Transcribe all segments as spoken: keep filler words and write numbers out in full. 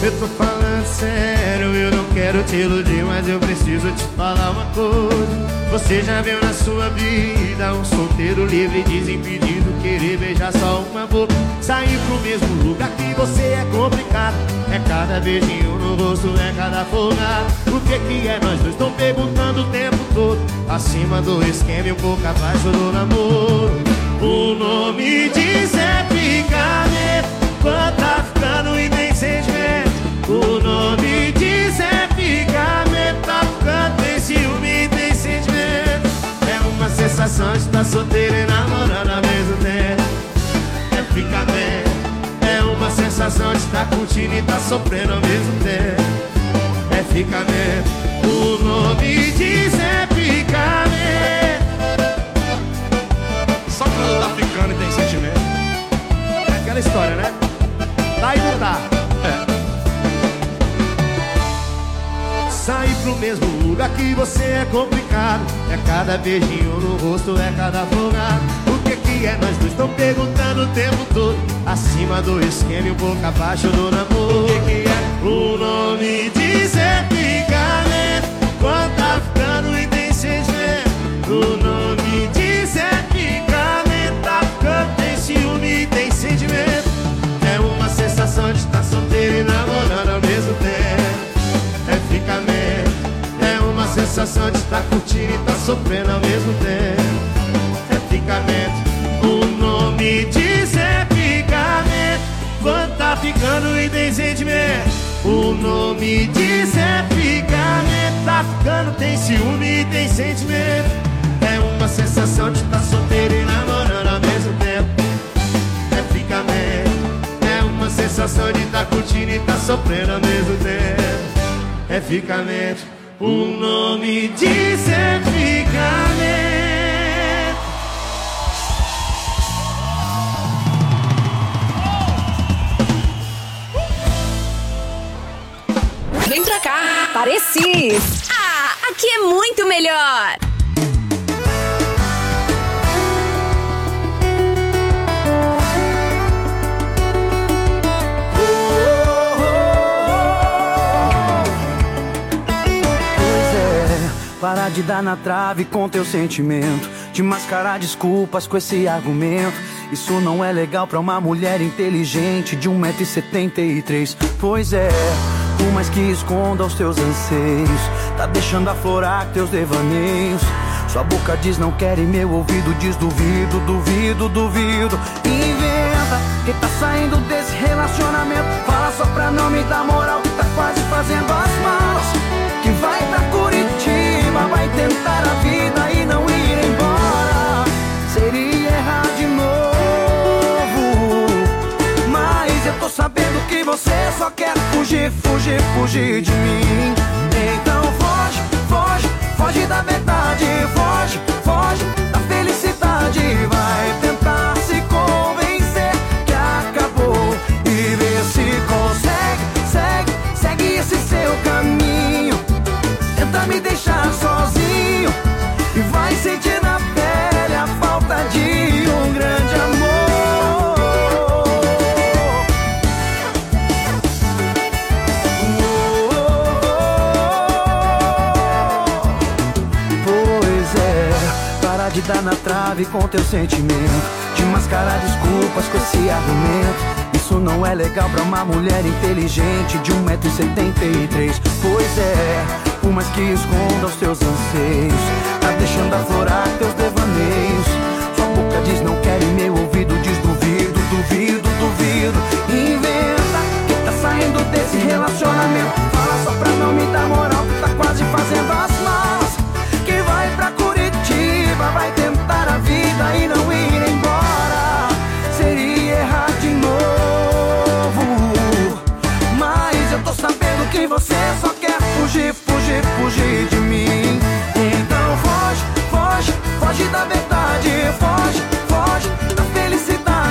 Eu tô falando sério, eu não quero te iludir, mas eu preciso te falar uma coisa. Você já viu na sua vida um solteiro livre, desimpedido, querer beijar só uma boca? Sair pro mesmo lugar que você é complicado. É cada beijinho no rosto, é cada folga. O que que é nós dois? Tô perguntando o tempo todo. Acima do esquema e um pouco abaixo do namoro. O nome disso é ficar, quando tá ficando e nem sentimento. O nome disso é ficar, tá ficando, tem ciúme e tem sentimento. É uma sensação de estar solteiro e namorando ao mesmo tempo. É ficar bem. É uma sensação de estar curtindo e estar sofrendo ao mesmo tempo. É ficar bem. O nome disso é ficar bem. Só quando tá ficando e tem sentimento. É aquela história, né? Tá e não tá. É. Sair pro mesmo lugar que você é complicado. É cada beijinho no rosto, é cada folgado. O que que é nós dois? Tão perguntando o tempo todo. Acima do esquema e um pouco abaixo do namoro. O que que é? O nome disso é ficar lento, quando tá ficando e tem sentimento. O nome disso é ficar lento, tá ficando, tem ciúme e tem sentimento. É uma sensação de estar solteiro e namorando ao mesmo tempo. É ficar mesmo. É uma sensação de estar curtindo e estar sofrendo ao mesmo tempo. É ficamento. O nome disso é ficamento, quando tá ficando e tem sentimento. O nome disso é ficamento, tá ficando, tem ciúme e tem sentimento. É uma sensação de estar solteiro e namorando ao mesmo tempo. É ficamento. É uma sensação de estar curtindo e estar sofrendo ao mesmo tempo. É ficamento. O nome disso é ficamento. Vem pra cá, Parecis. Ah, aqui é muito melhor. Parar de dar na trave com teu sentimento, de mascarar desculpas com esse argumento. Isso não é legal pra uma mulher inteligente de um metro e setenta e três. Pois é, por mais que esconda os teus anseios, tá deixando aflorar teus devaneios. Sua boca diz não quer e meu ouvido diz duvido, duvido, duvido. Inventa que tá saindo desse relacionamento. Fala só pra não me dar moral que tá quase fazendo as malas, que vai pra Curitiba, vai tentar a vida e não ir embora. Seria errar de novo, mas eu tô sabendo que você só quer fugir, fugir, fugir de mim. Então foge, foge, foge da verdade. Foge, foge da felicidade. Vai tentar se convencer que acabou e ver se consegue. Segue, segue esse seu caminho. Tenta me deixar sozinho e vai sentir na pele a falta de um grande amor. Pois é, para de dar na trave com teu sentimento, de mascarar desculpas com esse argumento. Isso não é legal pra uma mulher inteligente de um metro e setenta e três. Pois é, por mais que esconda os teus anseios, tá deixando aflorar teus devaneios. Sua boca diz não quer e meu ouvido diz duvido, duvido, duvido. Inventa que tá saindo desse relacionamento. Fala só pra não me dar moral que tá quase fazendo as malas, que vai pra Curitiba, vai tentar a vida e não ir embora. Seria errar de novo, mas eu tô sabendo que você só quer fugir, fugir, fugir de mim. Então foge, foge, foge da verdade. Foge, foge da felicidade.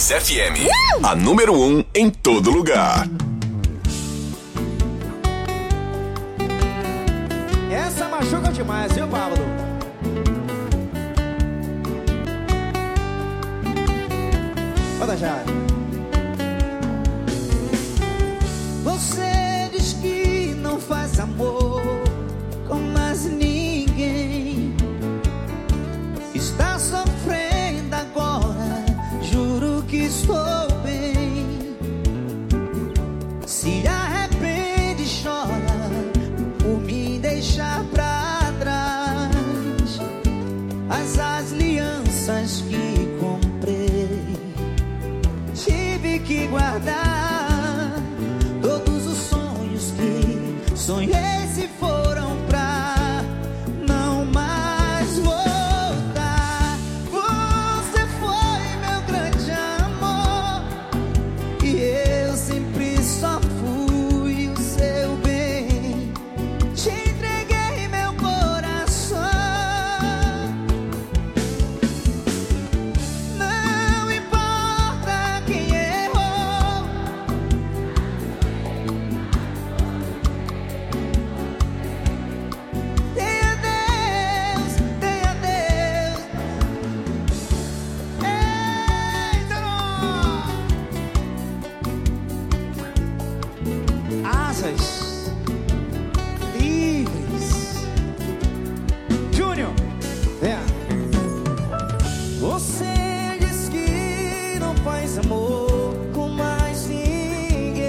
Três F M, uh! A número um em todo lugar. Essa machuca demais, viu, Pablo? Bota já. Você diz que não faz amor com mais ninguém. Está sofrendo agora, juro que estou bem. Se arrepende, chora por me deixar pra trás. As alianças que comprei tive que guardar. Todos os sonhos que sonhei se foram pra não mais voltar. Você foi meu grande amor e eu sempre só fui o seu bem. Te entreguei meu coração. Não importa quem errou, tenha Deus, tenha Deus. Eita, não. Asas livres. Júnior, vem. Você diz que não faz amor com mais ninguém.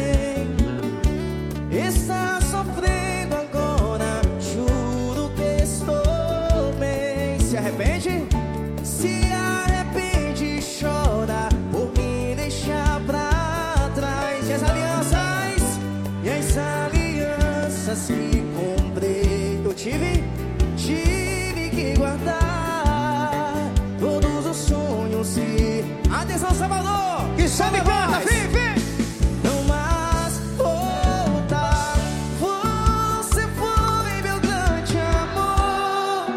Está sofrendo agora, juro que estou bem. Se arrepende? Se arrepende, chora por me deixar pra trás. E as alianças, e as alianças que comprei, eu tive, tive que guardar. Todos os sonhos e Atenção, Salvador! que só me Canta, faz vem, vem! não mais voltar. Você foi meu grande amor.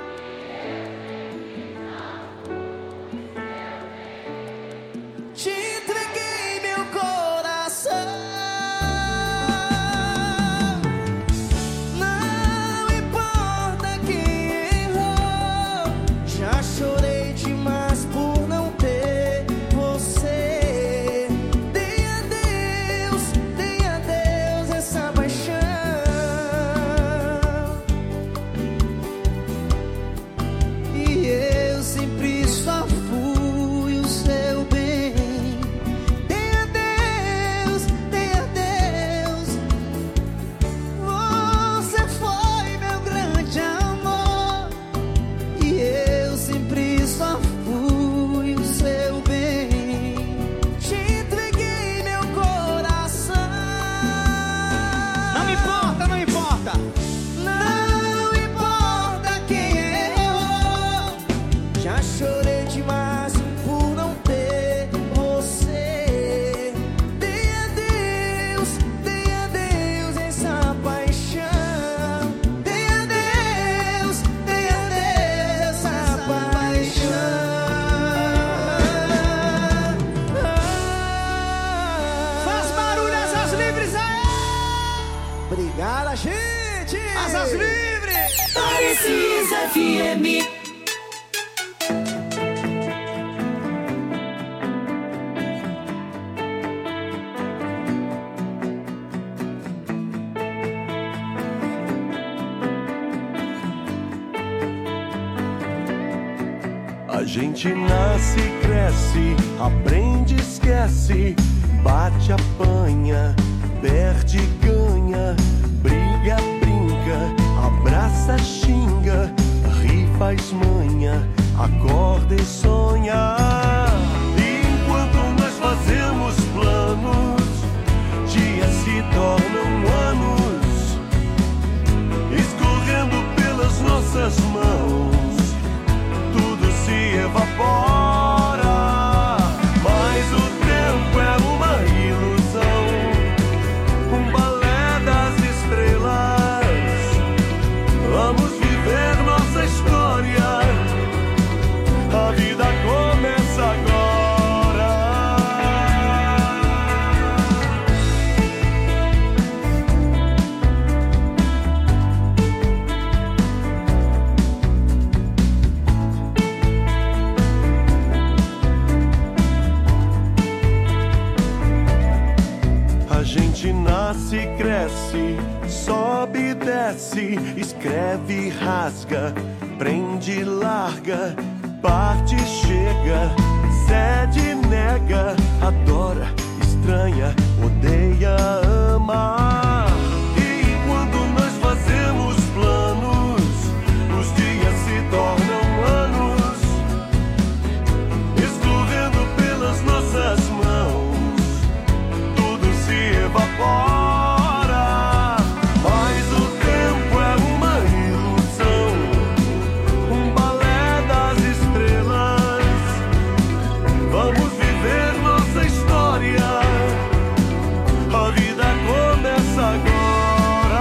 Te entreguei meu coração. Não importa quem errou, já chorei demais por não ter você. Dei a Deus, dei a Deus essa paixão. E eu sempre só fui o seu bem. Dei a Deus, dei a Deus. Você foi meu grande amor e eu sempre só fui o seu bem. Te entreguei meu coração. Não importa, não importa! Não importa quem errou, já chorei demais por não ter você. Dei a Deus, dei a Deus essa paixão. Dei a Deus, dei a Deus essa paixão. Faz barulho, asas livres aí! Obrigada, gente! Asas livres! Três F M. A gente nasce, cresce, aprende, esquece, bate, apanha, perde, ganha, briga, brinca, abraça, xinga, ri, faz manha, acorda e sonha. E enquanto nós fazemos planos, dias se tornam anos, escorrendo pelas nossas mãos. Tudo se evapora, mas o tempo é uma ilusão, um balé das estrelas. Vamos viver nossa história, a vida desce, sobe, desce, escreve, rasga, prende, larga, parte, chega, cede, nega, adora, estranha, odeia, ama. E quando nós fazemos planos, os dias se tornam anos, escorrendo pelas nossas mãos, tudo se evapora. Mas o tempo é uma ilusão, um balé das estrelas. Vamos viver nossa história, a vida começa agora.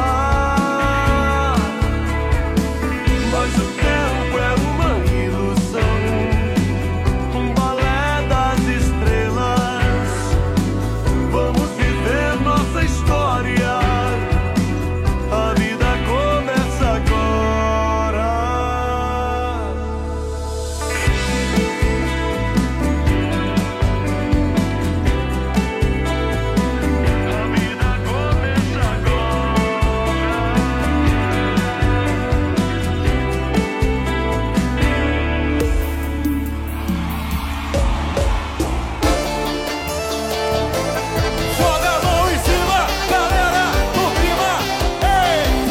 Mas o tempo é uma ilusão, um balé das estrelas. Vamos viver nossa história, a vida começa agora. A vida começa Joga a mão em cima, galera, no clima. Ei,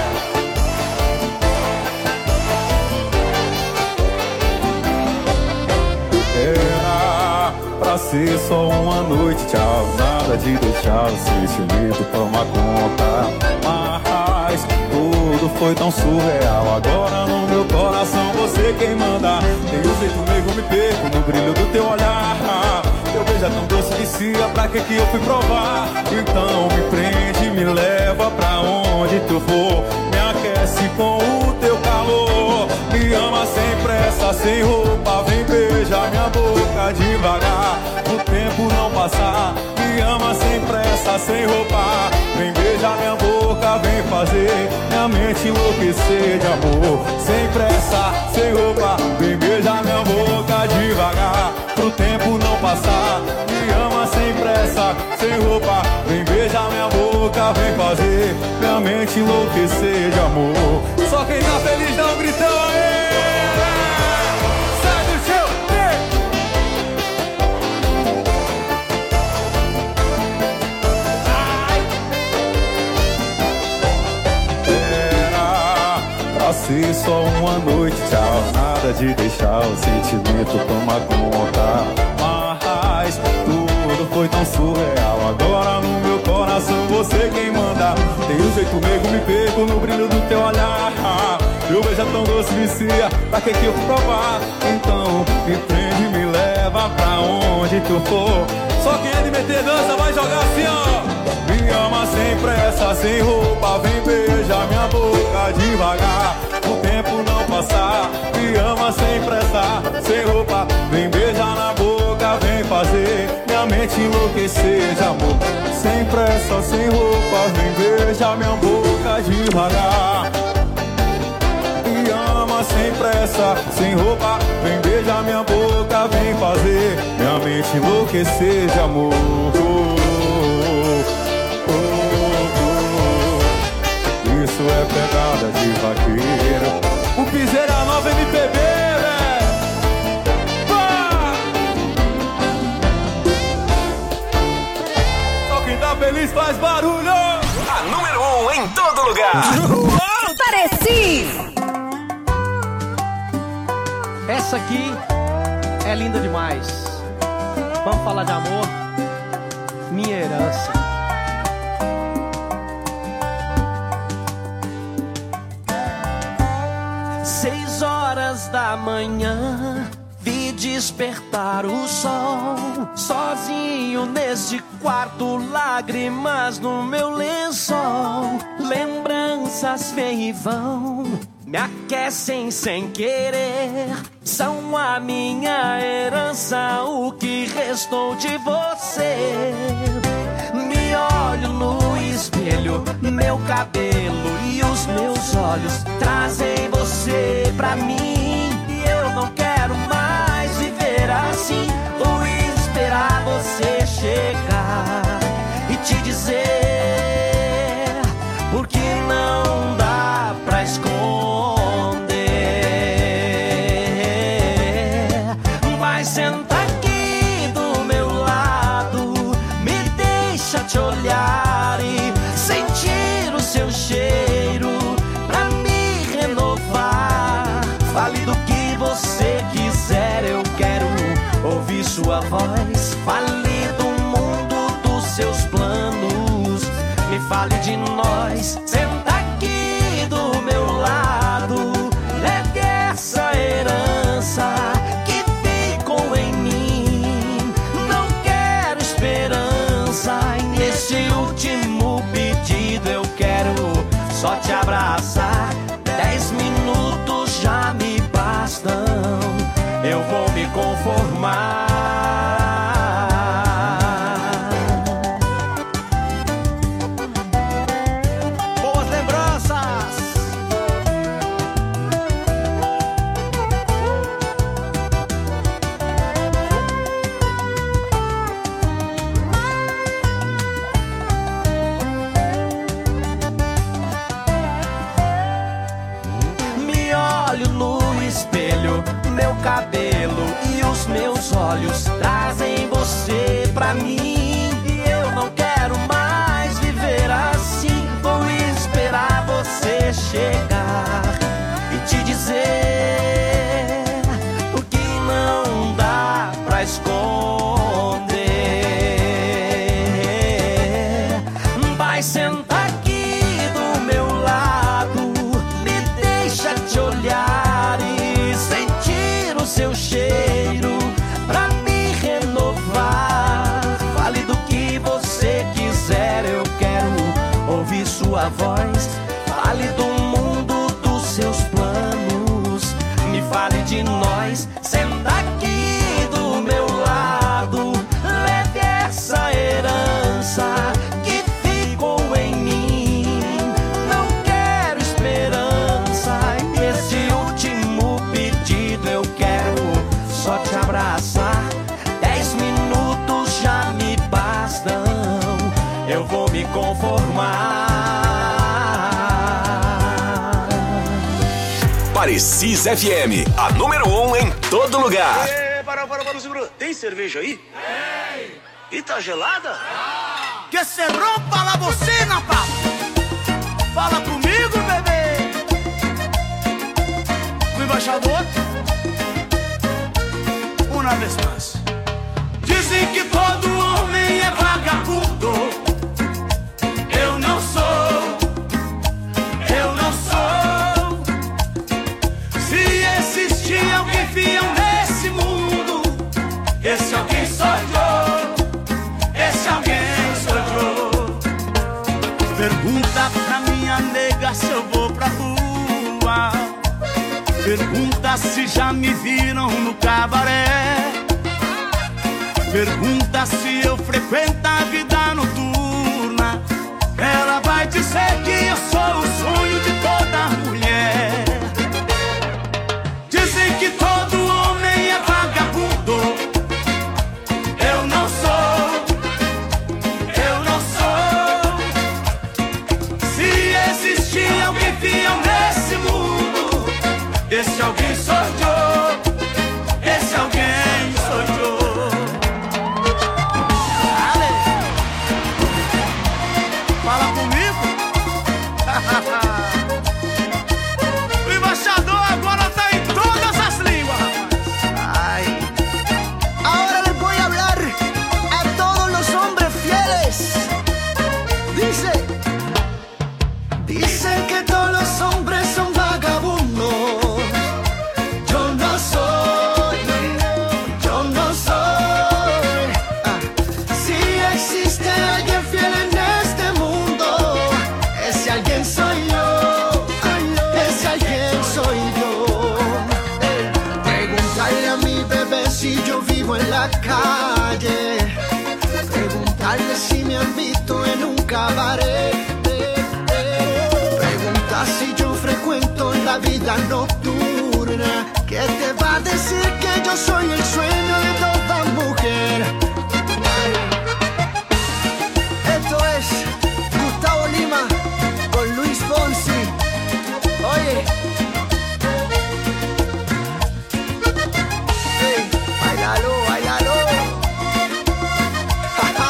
Era pra ser só uma noite, tchau. Nada de deixar o sentimento tomar conta. Mas tudo foi tão surreal. Agora no meu coração você quem manda. Tem um jeito nego, me perco no brilho do teu olhar. Teu beijo é tão doce, vicia, pra que que eu fui provar? Então me prende, me leva pra onde tu for. Me aquece com o teu calor. Me ama sem pressa, sem roupa. Vem beijar minha boca devagar, o tempo não passar. Me ama sem pressa, sem roupa. Vem beijar minha boca, vem fazer minha mente enlouquecer de amor. Sem pressa, sem roupa. Vem beijar minha boca devagar, pro tempo não passar. Me ama sem pressa, sem roupa. Vem beijar minha boca, vem fazer minha mente enlouquecer de amor. só quem tá feliz dá um gritão aí. Sai do chão, Era pra ser só uma noite, tchau. Nada de deixar o sentimento tomar conta. Mas tudo foi tão surreal. Agora no meu coração você quem manda. Tem um jeito nego, me perco no brilho do teu olhar. Meu beijo é tão doce, vicia, pra que que eu fui provar? Então me prende, me leva pra onde tu for. só quem é de meter dança vai jogar assim, ó. Me ama sem pressa, sem roupa. Vem beijar minha boca devagar, o tempo não passar. Me ama sem pressa, sem roupa. Vem beijar na boca, vem fazer minha mente enlouquecer de amor. Sem pressa, sem roupa. Vem beijar minha boca devagar. Me ama sem pressa, sem roupa. Vem beijar minha boca, vem fazer minha mente enlouquecer de amor. Isso é pegada de vaqueiro. O piseiro é a nova M P B, velho. Só quem tá feliz faz barulho. A número um em todo lugar. Pareci! Essa aqui é linda demais. Vamos falar de amor? Minha herança. Seis horas da manhã, vi despertar o sol. Sozinho neste quarto, lágrimas no meu lençol. Lembranças vêm e vão, me aquecem sem querer. São a minha herança, o que restou de você. Me olho no espelho, meu cabelo e os meus olhos trazem você pra mim. E eu não quero mais viver assim, ou esperar você chegar e te dizer de nós. Senta aqui do meu lado, leve essa herança que ficou em mim. Não quero esperança. Nesse último pedido eu quero só te abraçar. Dez minutos já me bastam, eu vou me conformar. Boas lembranças. Me olho no espelho, meu cabelo e os meus olhos trazem você pra mim. E eu não quero mais viver assim. Vou esperar você chegar e te dizer o que não dá pra esconder. Vai sentar aqui do meu lado, me deixa te olhar e sentir o seu cheiro pra me renovar. Fale do que você quiser, eu quero ouvir sua voz. Fale do mundo, dos seus planos, me fale de nós. Senta aqui do meu lado, leve essa herança que ficou em mim. Não quero esperança. Esse último pedido eu quero só te abraçar. Dez minutos já me bastam, eu vou me conformar. Parecis F M, a número um em todo lugar. Ê, para, para, para, segura. Tem cerveja aí? Tem. E tá gelada? Que se rompa la bocina, papá. Fala comigo, bebê. O embaixador. Uma vez mais. Dizem que todo homem é vagabundo. Eu não sou. Eu não sou. Se existir alguém fiel nesse mundo, esse alguém sou eu. Esse alguém sou eu. Pergunta pra minha nega se eu vou pra rua. Pergunta se já me viram no cabaré. Pergunta se eu frequento a vida noturna. Ela vai dizer que eu sou o sonho de toda mulher. Dizem que todo homem é vagabundo. Eu não sou. Eu não sou. Se existir alguém fiel nesse mundo, esse alguém sou eu. Esse alguém sou eu. Fala comigo. O embaixador agora tá em todas as línguas. Ay. Ahora les voy a hablar a todos los hombres fieles. Dice, dicen que todos los hombres son vagabundos. Yo no soy, yo no soy. Ah. Si existe alguien fiel en este mundo, ese alguien soy yo. Ese alguien soy yo. Eh, Preguntarle a mi bebé si yo vivo en la calle. Preguntarle si me han visto en un cabaret. Eh, eh. Pregunta si yo frecuento la vida nocturna. ¿Qué te va a decir que yo soy el sueño de toda mujer? Esto es Gustavo Lima con Luis Fonsi. Oye. Hey, bailalo, bailalo. Ja, ja.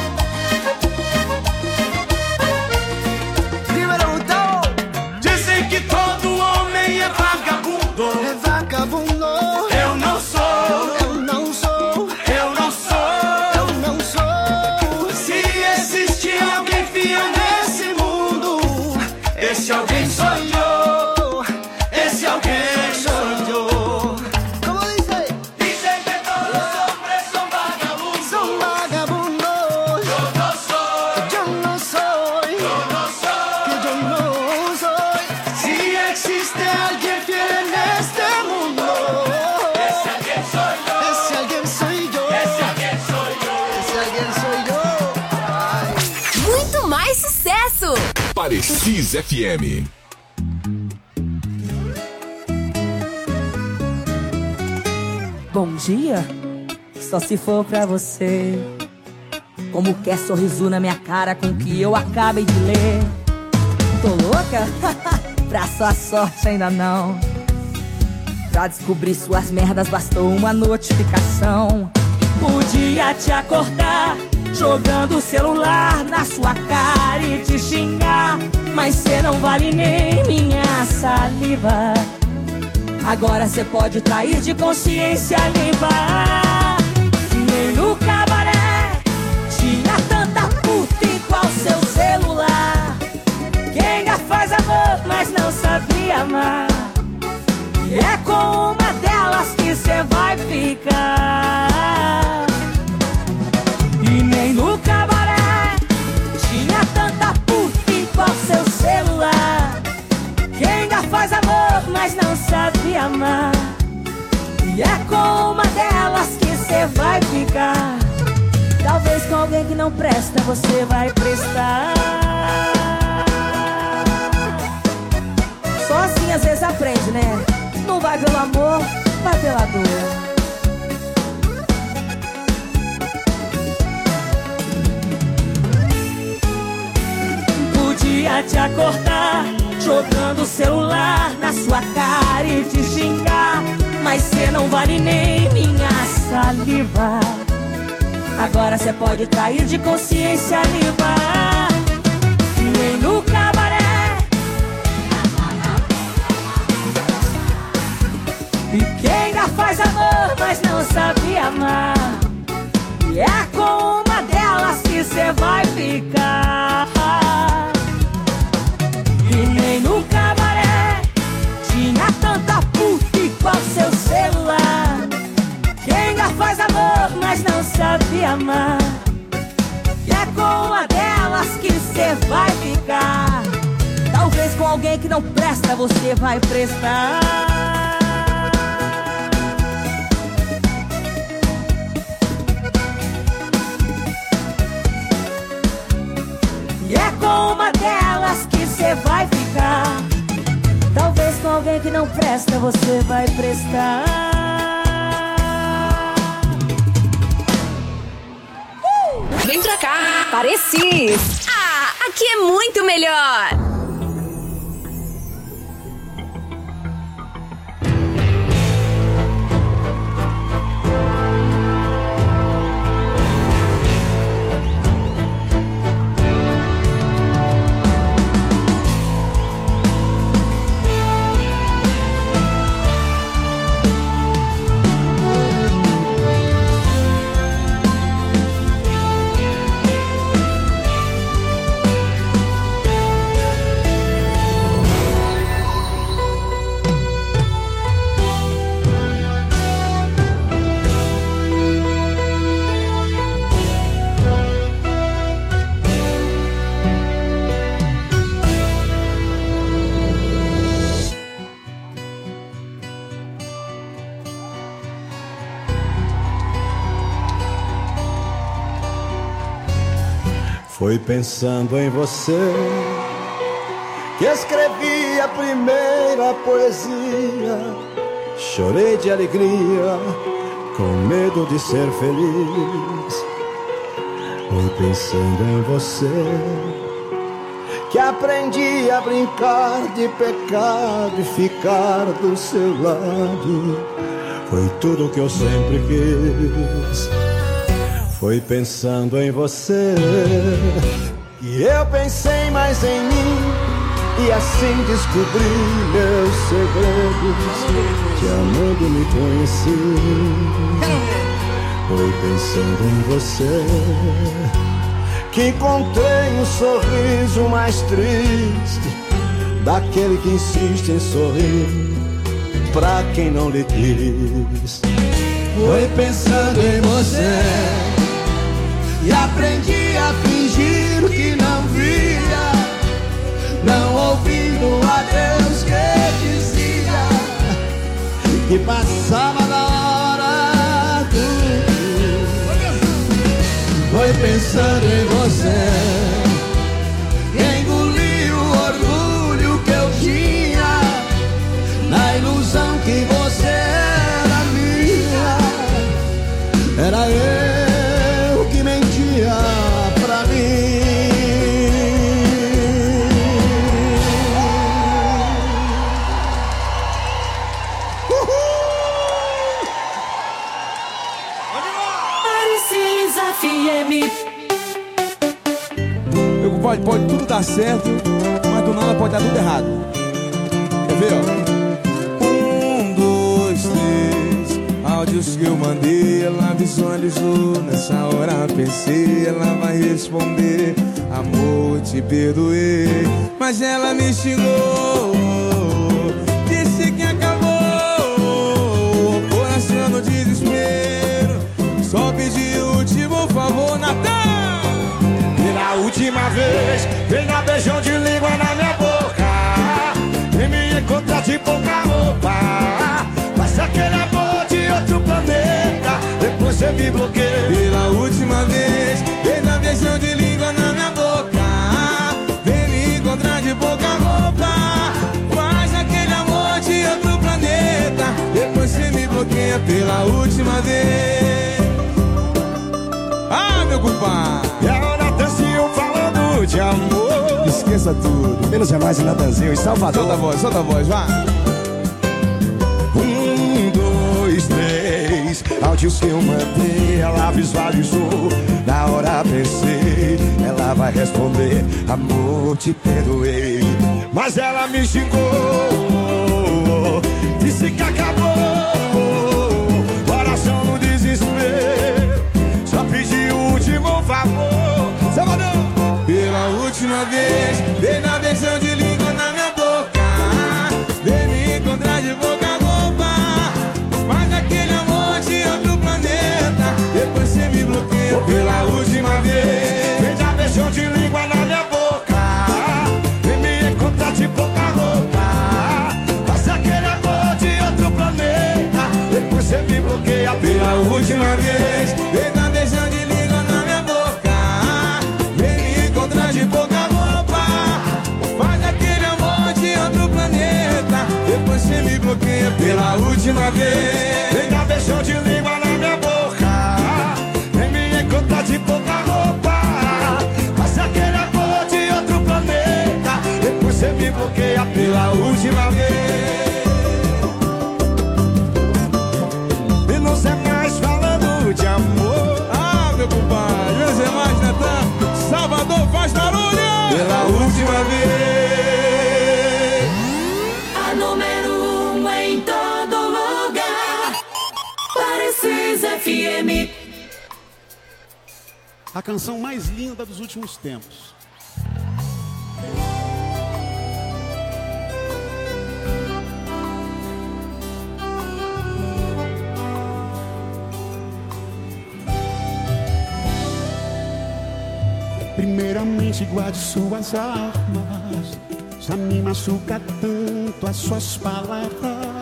Dímelo, Gustavo. Dizem que todo homem é vagabundo. Es vagabundo. Eu não sou. Eu não sou. Kiss F M. Bom dia, só se for pra você. Como quer sorriso na minha cara com o que eu acabei de ler. Tô louca? Pra sua sorte ainda não. Pra descobrir suas merdas bastou uma notificação. Podia te acordar jogando o celular na sua cara e te xingar, mas cê não vale nem minha saliva. Agora cê pode trair de consciência limpa. Nem no cabaré tinha tanta puta igual seu celular. Quem ainda faz amor, mas não sabia amar. E é com uma delas que cê vai ficar. E nem no cabaré tinha tanta puta igual seu celular. Quem ainda faz amor, mas não sabia amar. E é com uma delas que cê vai ficar. Talvez com alguém que não presta você vai prestar. Só assim às vezes aprende, né? Não vai pelo amor, vai pela dor. Podia te acordar jogando o celular na sua cara e te xingar, mas cê não vale nem minha saliva. Agora cê pode cair de consciência limpa. E nem no cabaré. E quem ainda faz amor, mas não sabia amar. E é com uma delas que cê vai ficar. E nem no cabaré tinha tanta puta igual seu celular. Quem ainda faz amor, mas não sabia amar. E é com uma delas que cê vai ficar. Talvez com alguém que não presta você vai prestar. E é com uma delas que cê vai ficar. Talvez com alguém que não presta você vai prestar. uh! Vem pra cá, Parecis. Ah, aqui é muito melhor. Foi pensando em você que escrevi a primeira poesia. Chorei de alegria, com medo de ser feliz. Foi pensando em você que aprendi a brincar de pecado e ficar do seu lado. Foi tudo o que eu sempre quis. Foi pensando em você e eu pensei mais em mim, e assim descobri meus segredos. Te amando me conheci. Foi pensando em você que encontrei um sorriso mais triste, daquele que insiste em sorrir pra quem não lhe quis. Foi pensando em você e aprendi a fingir que não via, não ouvindo a Deus que dizia que passava da hora do. Foi pensando em você, engoli o dar certo, mas do nada pode dar tudo errado. Quer ver, ó? Um, dois, três. Áudios que eu mandei, ela visualizou. Nessa hora pensei, ela vai responder: amor, te perdoei. Mas ela me xingou, disse que acabou. Coração no desespero, só pedi o último favor, Natan. Pela última vez, vem dar beijão de língua na minha boca. Vem me encontrar de pouca roupa. Faz aquele amor de outro planeta, depois você me bloqueia. Pela última vez, vem dar beijão de língua na minha boca. Vem me encontrar de pouca roupa. Faz aquele amor de outro planeta, depois você me bloqueia. Pela última vez. Ah, meu compadre! É o Natanzinho falando de amor. Esqueça tudo. Menos é mais o Natanzinho em Salvador. Solta a voz, solta a voz, vai. Um, dois, três. Áudios que eu mandei, ela visualizou. Na hora pensei, ela vai responder: amor, te perdoei. Mas ela me xingou, disse que acabou. Coração no desespero, só pedi o último favor. Salvador! Pela última vez, vem dar beijão de língua na minha boca. Vem me encontrar de boca a boca. Faz aquele amor de outro planeta, depois você me bloqueia. Pela última vez, vem dar beijão de língua na minha boca. Vem me encontrar de pouca roupa. Faz aquele amor de outro planeta, depois você me bloqueia. Pela última vez, vem dar beijão de língua na minha boca. Vem me encontrar de pouca roupa. Faz aquele amor de outro planeta, depois você me bloqueia. Pela última vez, vem dar beijão de língua na minha boca. Vem me encontrar de pouca roupa. Faz aquele amor de outro planeta, depois você me bloqueia. Pela última vez. E não sei mais falando de amor. Ah, meu compadre, não sei mais, Natan. Salvador faz barulho. Pela última vez. A número um em todo lugar. Parecis F M. A canção mais linda dos últimos tempos. Primeiramente guarde suas armas. Já me machuca tanto as suas palavras.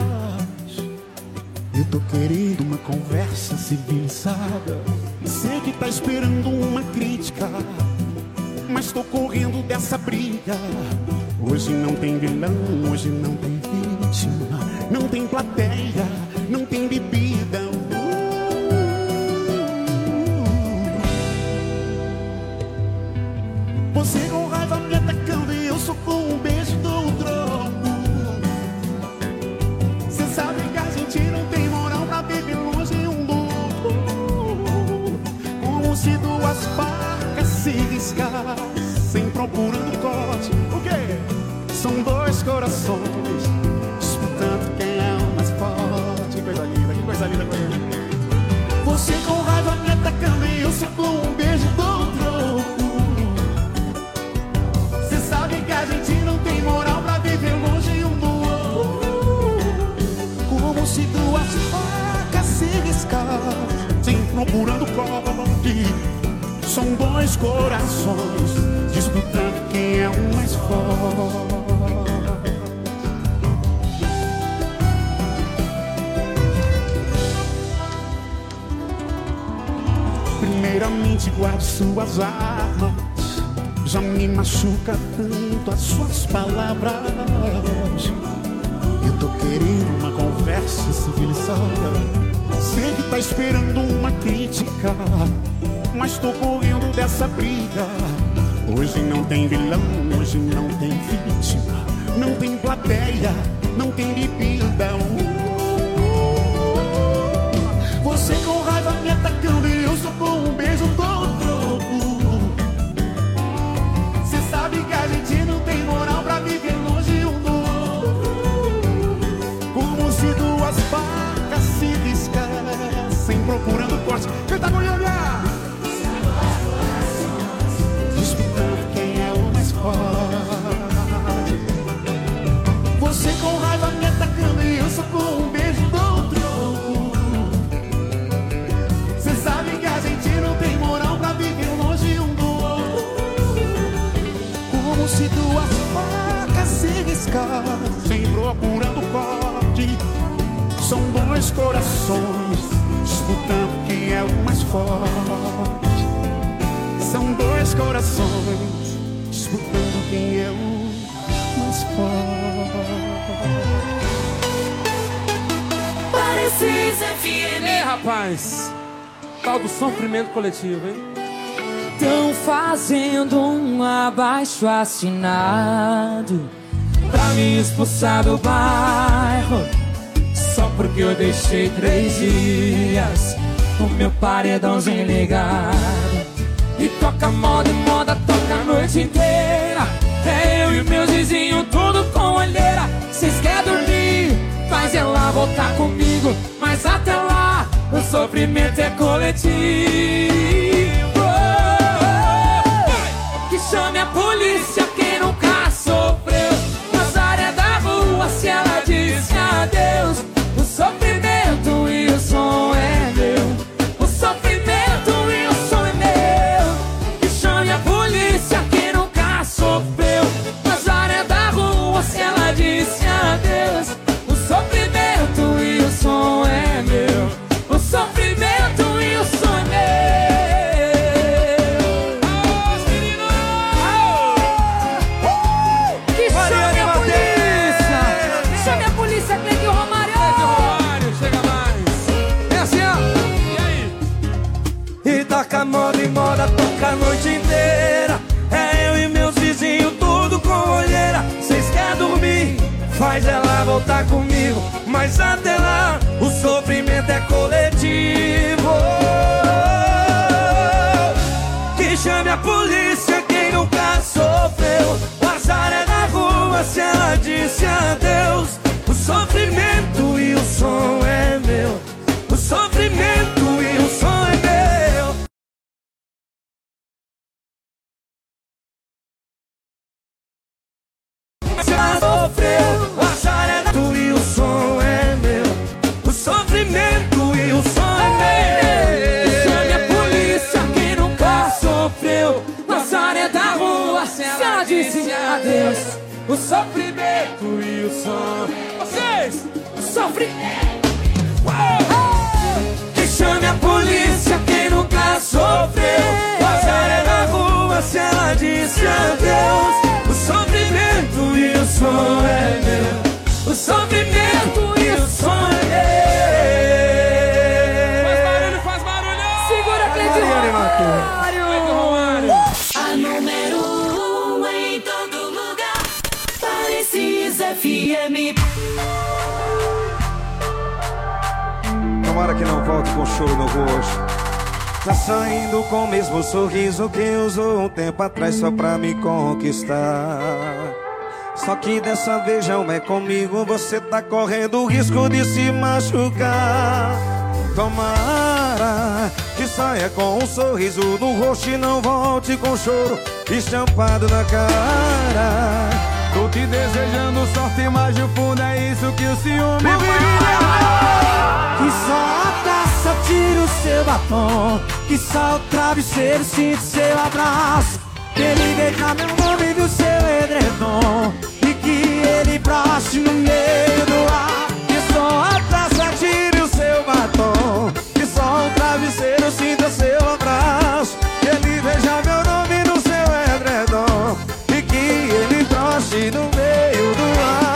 Eu tô querendo uma conversa civilizada. Sei que tá esperando uma crítica, mas tô correndo dessa briga. Hoje não tem vilão, hoje não tem vítima. Não tem plateia, não tem bebida. Você com raiva me atacando e eu só com um beijo dou um troco. Cê sabe que a gente não tem moral pra viver longe um do outro. Como se duas facas se riscassem procurando corte. O quê? São dois corações disputando quem é o mais forte. Que coisa linda, que coisa linda, coisa linda. Você com raiva me atacando e eu só com um beijo dou um troco. Que a gente não tem moral pra viver longe um do outro. Como se duas facas se riscassem procurando corte. São dois corações disputando quem é o mais forte. Primeiramente guarde suas armas. Já me machuca tanto as suas palavras. Eu tô querendo uma conversa civilizada. Sei que tá esperando uma crítica, mas tô correndo dessa briga. Hoje não tem vilão, hoje não tem vítima. Não tem plateia, não tem bebida. Você com raiva me atacando e eu só com um beijo dou um troco. Sabe que a desgastem procurando corte. São dois corações disputando quem é o mais forte. São dois corações disputando quem é o mais forte. Parecis F M. É, rapaz, tal do sofrimento coletivo, hein? Tão fazendo um abaixo assinado pra me expulsar do bairro, só porque eu deixei três dias o meu paredãozinho ligado. E toca moda e moda, toca a noite inteira. É eu e meus vizinhos, tudo com olheira. Cês querem dormir, faz ela voltar comigo, mas até lá o sofrimento é coletivo. Que chame a polícia quem nunca sofreu nas áreas da rua, se ela disse adeus. O sofrimento e o som é meu. O sofrimento e o som é meu. Que chame a polícia quem nunca sofreu nas áreas da rua, se ela disse adeus. O sofrimento e o som é meu. O sofrimento e o som é meu. Toca moda e moda, toca a noite inteira. É eu e meus vizinhos, tudo com olheira. Cês querem dormir, faz ela voltar comigo, mas até lá o sofrimento é coletivo. Que chame a polícia quem nunca sofreu. O azar é na rua, se ela disse adeus. O sofrimento e o som é meu. O sofrimento e o som é meu. Sofreu, o azar é tu e o som é meu. O sofrimento e o som é meu. Chame a polícia quem nunca sofreu. O azar é da rua, se ela disse adeus. O sofrimento e o som. Vocês, o sofrimento. Que chame a polícia quem nunca sofreu. O azar é da rua, se ela disse adeus. O sofrimento e o som é meu. O sofrimento e o som é meu. Faz barulho, faz barulho. Segura, Cleiton Romário. A número um em todo lugar. Parecis F M. Tomara que não volte com choro no rosto. Tá saindo com o mesmo sorriso que usou um tempo atrás só pra me conquistar. Só que dessa vez não é comigo, você tá correndo o risco de se machucar. Tomara que saia com um sorriso no rosto e não volte com choro estampado na cara. Tô te desejando sorte, mas no fundo é isso que o ciúme faz. Que só a taça tira o seu batom, que só o travesseiro sinta seu abraço, que ele beija meu nome do seu edredom e que ele broche no meio do ar. Que só a taça tire o seu batom, que só o travesseiro sinta seu abraço, que ele beija meu nome no seu edredom e que ele broche no meio do ar.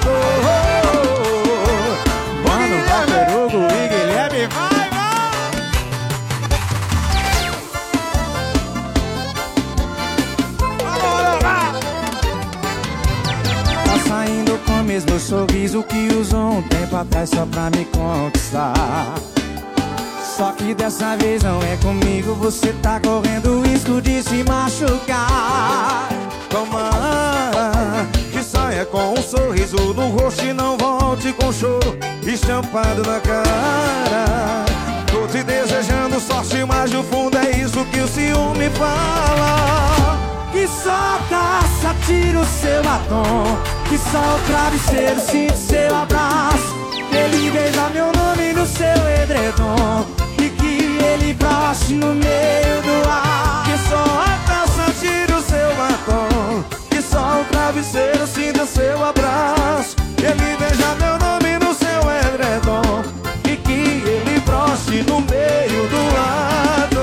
Mesmo sorriso que usou um tempo atrás só pra me conquistar. Só que dessa vez não é comigo, você tá correndo o risco de se machucar. Tomara que saia com um sorriso no rosto e não volte com choro estampado na cara. Tô te desejando sorte, mas no fundo é isso que o ciúme fala. Que só a taça tira o seu batom, que só o travesseiro sinta seu abraço, que ele beija meu nome no seu edredom e que ele broche no meio do ar. Que só a taça tira o seu batom, que só o travesseiro travesseiro, sinta seu abraço. Ele veja meu nome no seu edredom e que ele broche no meio do lado.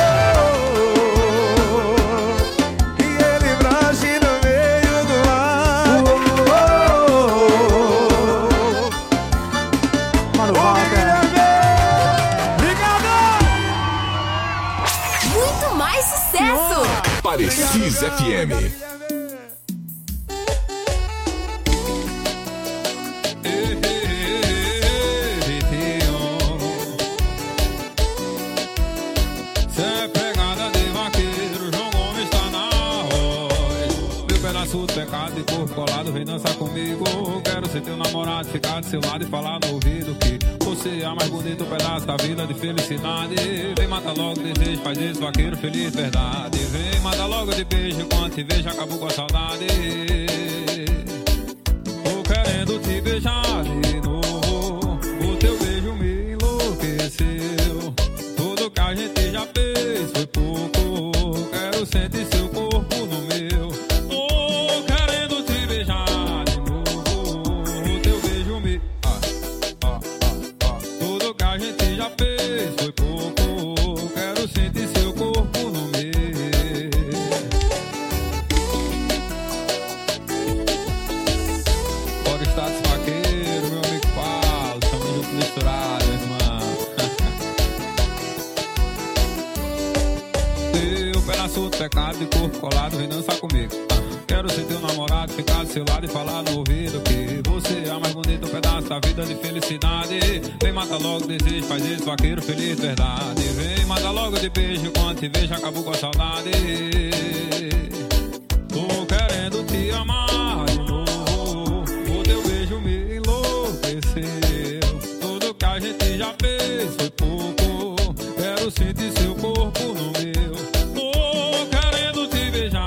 Que ele broche no meio do lado. Mano, Walter. Muito mais sucesso! Parecis F M. Pecado e corpo colado, vem dançar comigo. Quero ser teu namorado, ficar do seu lado e falar no ouvido que você é a mais bonito pedaço da vida de felicidade. Vem, mata logo o desejo, faz esse vaqueiro feliz, verdade. Vem, mata logo de beijo, quando te vejo acabou com a saudade. Tô querendo te beijar de novo, o teu beijo me enlouqueceu. Tudo que a gente já fez foi pouco, quero sentir seu corpo no meu. A gente já fez, foi pouco. Quero sentir seu corpo no meu. Fora status vaqueiro, meu amigo Paulo. Estamos juntos misturados, irmão. Teu pedaço do pecado de corpo colado, vem dançar comigo. Quero ser teu namorado, ficar do seu lado e falar no ouvido que você é a mais bonita pedaço da vida de felicidade. Vem, mata logo o desejo, faz esse vaqueiro feliz, verdade. Vem, mata logo de beijo, quando te vejo acabou com a saudade. Tô querendo te amar de novo, o teu beijo me enlouqueceu. Tudo que a gente já fez foi pouco, quero sentir seu corpo no meu. Tô querendo te beijar.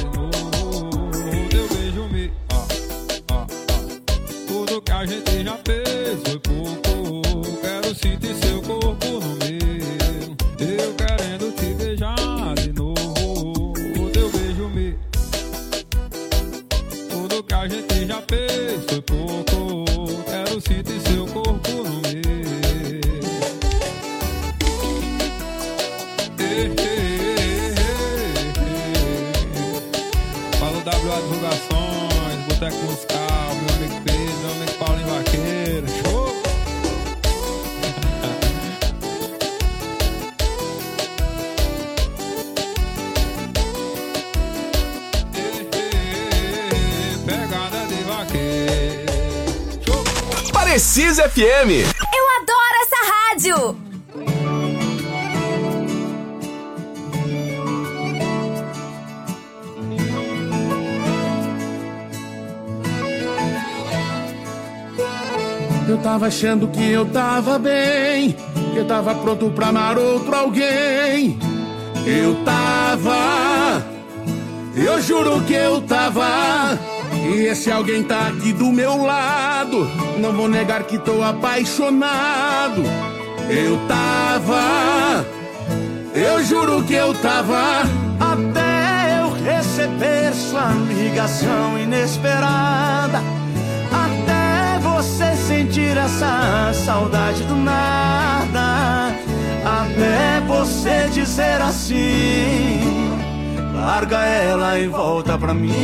Que a gente já fez foi pouco, quero sentir seu corpo no meu. Eu querendo te beijar de novo, o teu beijo me. Tudo que a gente já fez foi pouco, quero sentir seu corpo no meu. Ei, ei, ei, ei. Fala o W A Divulgações, Boteco Musical, meu amigo Pedro, meu amigo Paulinho Vaqueiro, show! Pegada de vaqueiro, show! Parecis F M. Eu adoro essa rádio! Eu tava achando que eu tava bem, que eu tava pronto pra amar outro alguém. Eu tava, eu juro que eu tava. E esse alguém tá aqui do meu lado. Não vou negar que tô apaixonado. Eu tava, eu juro que eu tava. Até eu receber sua ligação inesperada, até você sentir essa saudade do nada, até você dizer assim: larga ela e volta pra mim.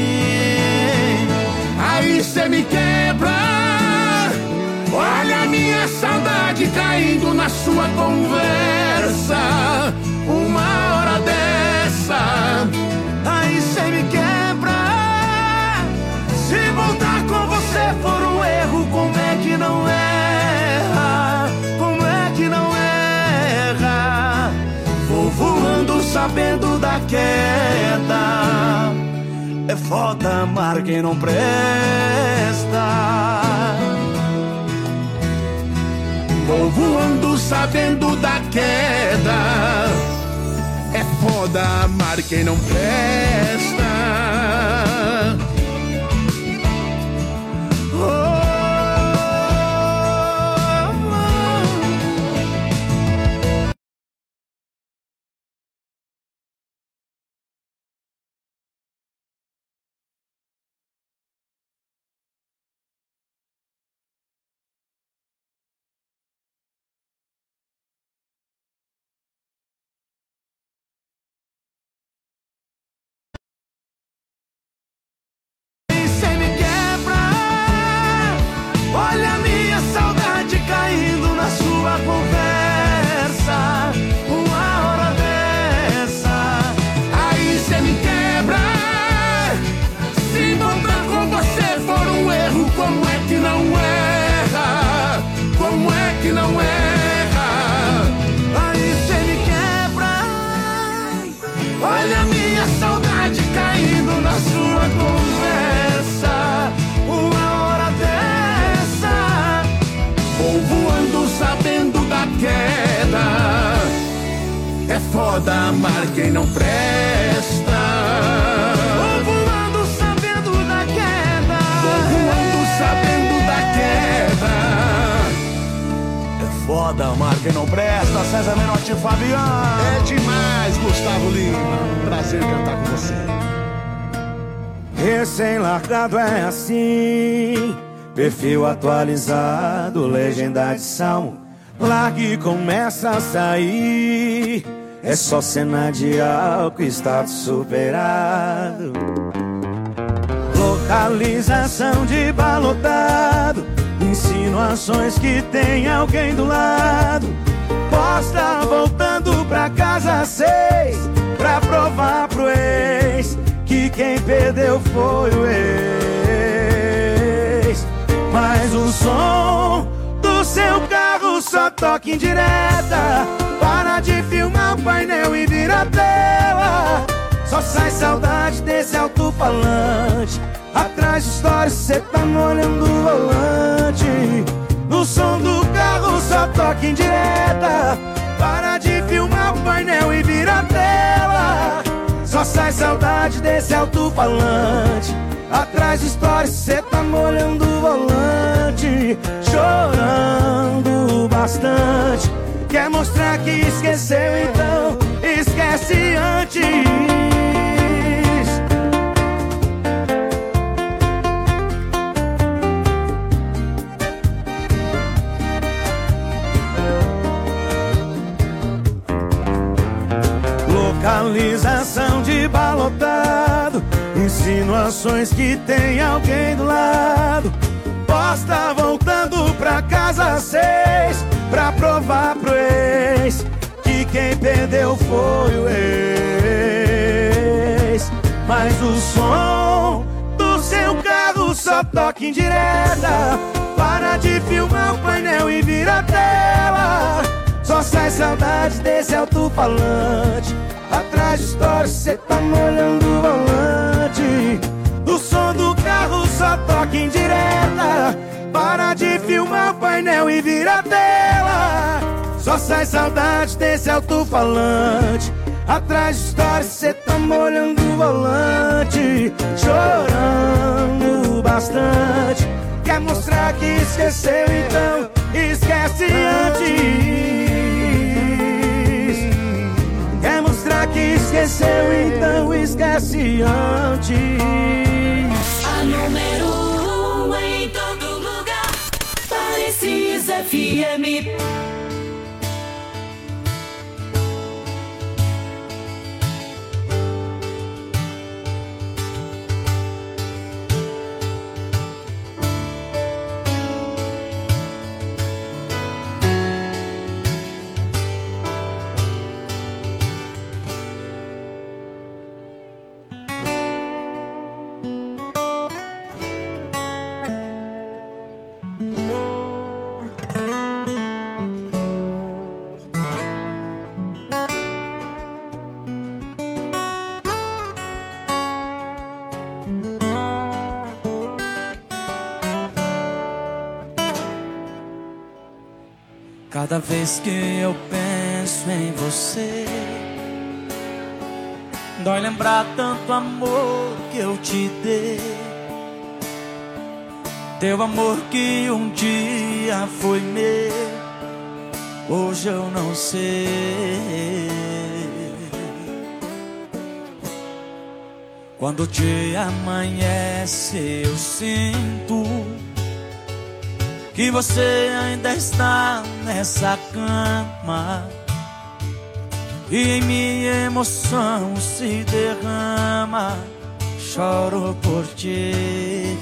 Aí cê me quebra. Olha a minha saudade caindo na sua conversa. Uma hora dessa, aí cê me quebra. Se voltar com você for um erro, como é que não erra? Como é que não erra? Vou voando sabendo da queda. É foda amar quem não presta. Vou voando sabendo da queda. É foda amar quem não presta. amar quem não presta. Vou voando sabendo da queda. Vou voando sabendo da queda. É foda amar quem não presta. César Menotti e Fabiano. É demais, Gustavo Lima. Prazer cantar com você. Recém-largado é assim, perfil atualizado, legenda de salmo. Largue e começa a sair. É só cena de álcool, status superado. Localização de balotado, insinuações que tem alguém do lado. Posta voltando pra casa seis, pra provar pro ex que quem perdeu foi o ex. Mas o som do seu carro só toca em direta. Para de filmar o painel e vira a tela. Só sai saudade desse alto-falante. Atrás de stories cê tá molhando o volante. No som do carro só toca em direta. Para de filmar o painel e vira a tela. Só sai saudade desse alto-falante. Atrás de stories cê tá molhando o volante. Chorando bastante. Quer mostrar que esqueceu, então esquece antes. Localização de balotado, insinuações que tem alguém do lado. Posta voltando pra casa seis, pra provar pro ex que quem perdeu foi o ex. Mas o som do seu carro só toca em direta. Para de filmar o painel e vira a tela. Só sai saudade desse alto-falante. Atrás de stories cê tá molhando o volante. O som do carro só toca em direta. Para de filmar o painel e vira a tela. Só sai saudade desse alto-falante. Atrás de stories cê tá molhando o volante. Chorando bastante. Quer mostrar que esqueceu, então esquece antes. Quer mostrar que esqueceu, então esquece antes. A número um em todo lugar, Parecis F M. Cada vez que eu penso em você, dói lembrar tanto amor que eu te dei. Teu amor que um dia foi meu, hoje eu não sei. Quando o dia amanhece eu sinto que você ainda está nessa cama e em minha emoção se derrama. Choro por ti.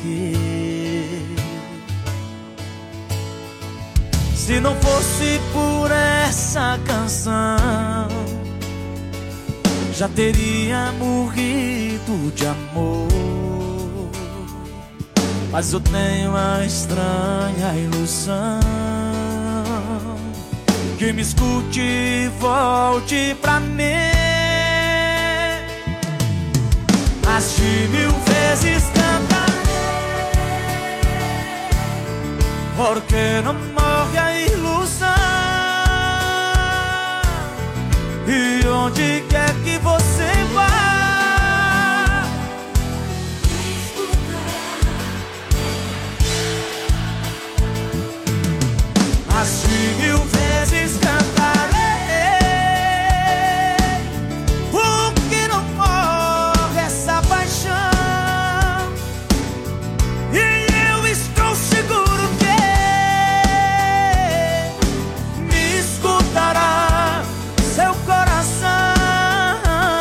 Se não fosse por essa canção, já teria morrido de amor. Mas eu tenho uma estranha ilusão que me escute e volte pra mim. Mas de mil vezes cantarei, porque não morre a ilusão E onde quer que você vá, mas de mil vezes cantarei, porque não morre essa paixão. E eu estou seguro que me escutará seu coração,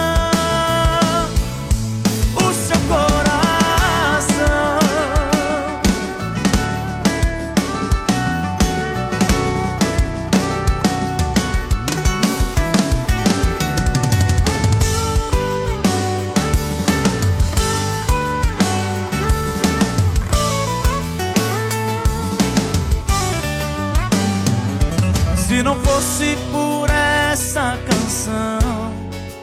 o seu coração. Se não fosse por essa canção,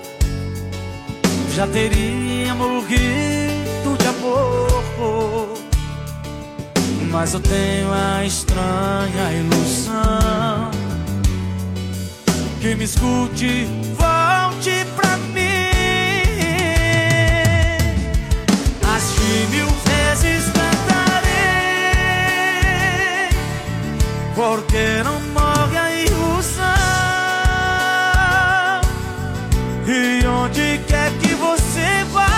já teria morrido de amor. Mas eu tenho a estranha ilusão que me escute, volte pra mim. As de mil vezes cantarei, porque não morre a ilusão. E onde quer que você vá,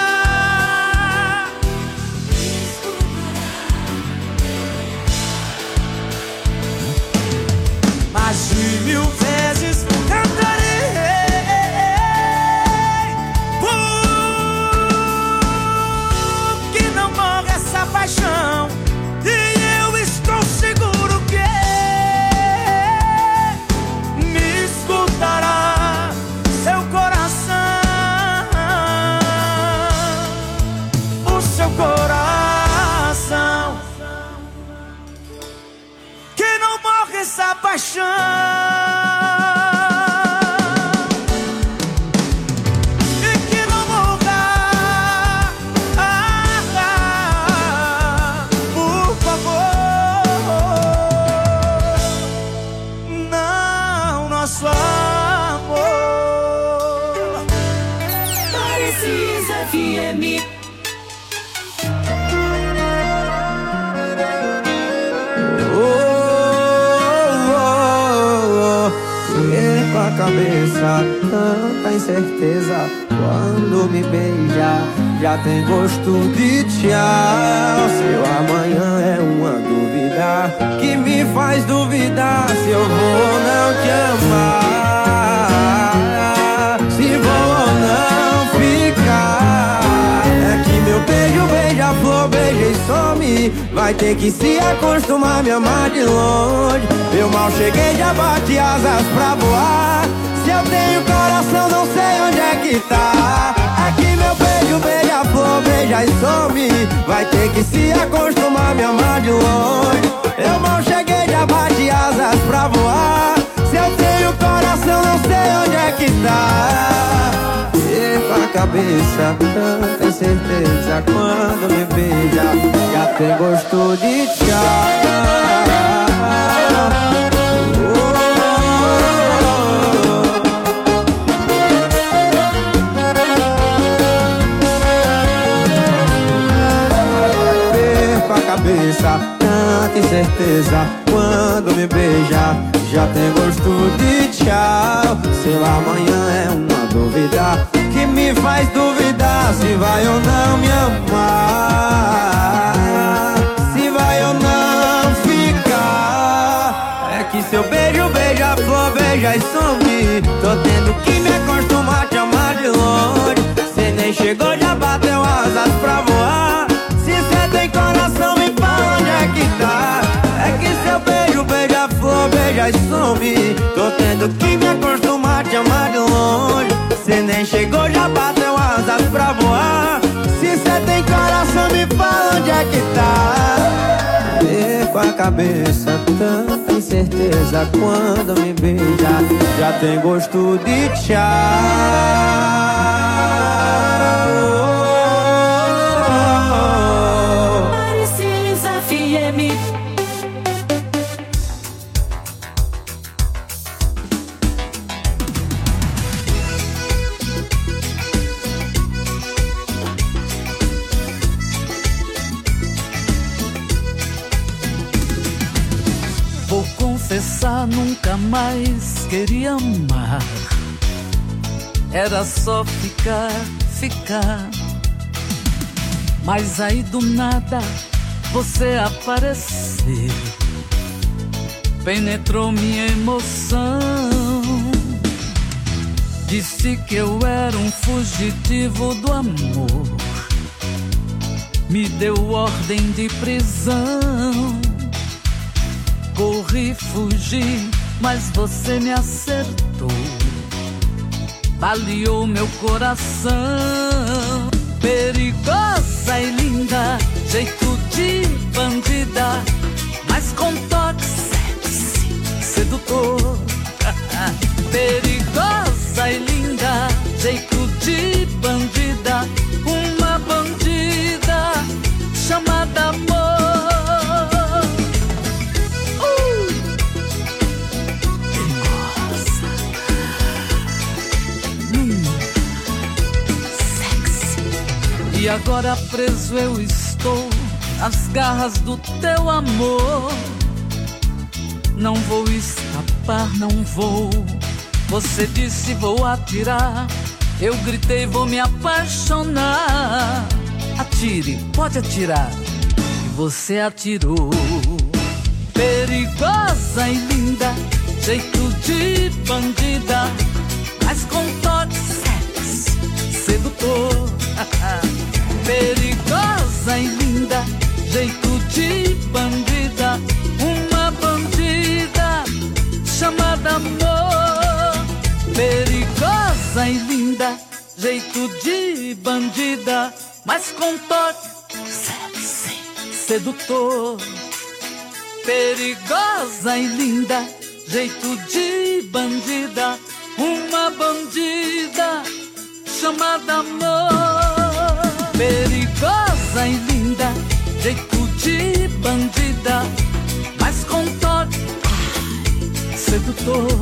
mais de mil vezes cantarei, porque não morre essa paixão. E eu estou seguro que me escutará seu coração, o seu coração, que não morre essa paixão. E que não morra, ah, ah, por favor, não, nosso amor. Parecis F M. Perco a cabeça, tanta incerteza. Quando me beija, já tem gosto de tchau. Seu amanhã é uma dúvida que me faz duvidar se eu vou ou não te amar, se vou ou não ficar. É que meu beijo, beija-flor, beija e some. Vai ter que se acostumar a me amar de longe. Eu mal cheguei, já bati asas pra voar. Se eu tenho coração, não sei onde é que tá. É que meu beijo, beija-flor, beija e some. Vai ter que se acostumar a me amar de longe. Eu mal cheguei, já bati asas pra voar. Se eu tenho coração, não sei onde é que tá. Perco a cabeça, tanta incerteza. Quando me beija, já tem gosto de tchau. Cabeça, tanta incerteza. Quando me beija, já tem gosto de tchau. Seu amanhã é uma dúvida que me faz duvidar se vai ou não me amar, se vai ou não ficar. É que seu beijo, beija-flor, beija e some. Tô tendo que me acostumar a te amar de longe. Cê nem chegou, já bateu asas pra voar. Se cê tem coração, me fala onde é que tá. É que seu beijo, beija-flor, beija e some. Tô tendo que me acostumar a te amar de longe. Cê nem chegou, já bateu asas pra voar. Se cê tem coração, me fala onde é que tá. Perco a cabeça, tanta incerteza. Quando me beija, já tem gosto de tchau. começar, nunca mais queria amar. Era só ficar, ficar. Mas aí do nada você apareceu, penetrou minha emoção. Disse que eu era um fugitivo do amor, me deu ordem de prisão. Corri, fugi, mas você me acertou, baleou meu coração. Perigosa e linda, jeito de bandida, mas com toque sexy, sedutor. Perigosa e linda, jeito de bandida, uma bandida chamada amor. Uh! Hermosa. Hum. Sexy. E agora preso eu estou nas garras do teu amor. Não vou escapar, não vou. Você disse vou atirar, eu gritei vou me apaixonar. Atire, pode atirar. E você atirou. Perigosa e linda, jeito de bandida, mas com toque sexy, sedutor. Perigosa e linda, jeito de bandida, uma bandida chamada amor. Perigosa e linda, jeito de bandida, mas com toque sexy, sedutor. Perigosa e linda, jeito de bandida, uma bandida chamada amor. Perigosa e linda, jeito de bandida, mas com toque sedutor.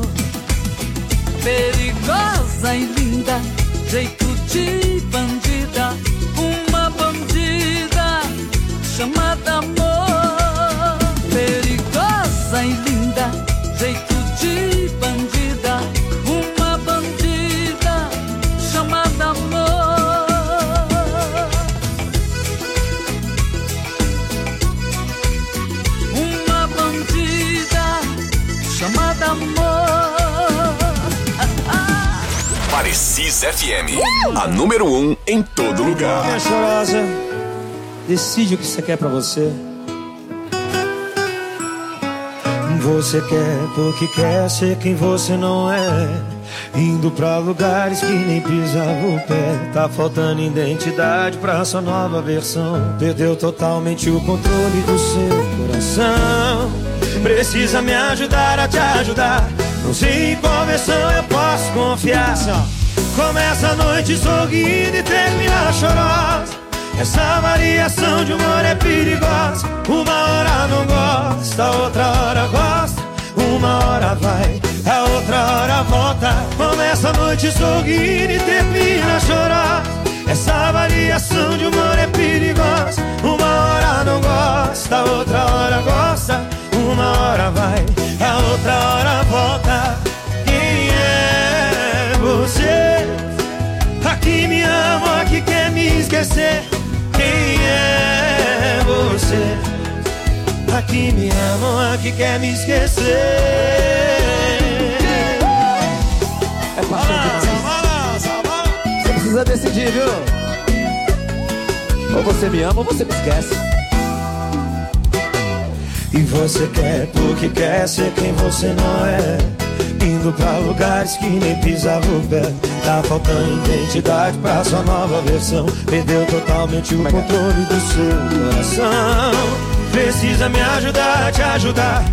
Perigosa e linda, jeito de bandida, uma bandida chamada amor. Perigosa e linda, jeito de bandida, uma bandida chamada amor. Uma bandida chamada amor. Parecis F M, a número um em todo lugar. Minha chorosa, decide o que você quer pra você. Você quer porque quer ser quem você não é, indo pra lugares que nem pisava o pé. Tá faltando identidade pra sua nova versão, perdeu totalmente o controle do seu coração. Precisa me ajudar a te ajudar, não sei em qual versão eu posso confiar. Começa a noite sorrindo e termina chorosa. Essa variação de humor é perigosa. Uma hora não gosta, outra hora gosta. Uma hora vai, a outra hora volta. Começa a noite sorrindo e termina chorosa. Essa variação de humor é perigosa. Uma hora não gosta, outra hora gosta. Uma hora vai, a outra hora volta. Quem é você? Aqui me ama, aqui quer me esquecer. Quem é você? Aqui me ama, aqui quer me esquecer. É paixão demais. Você precisa decidir, viu? Ou você me ama ou você me esquece. E você quer porque quer ser quem você não é, indo pra lugares que nem pisava o pé. Tá faltando identidade pra sua nova versão, perdeu totalmente o controle do seu coração. Precisa me ajudar a te ajudar,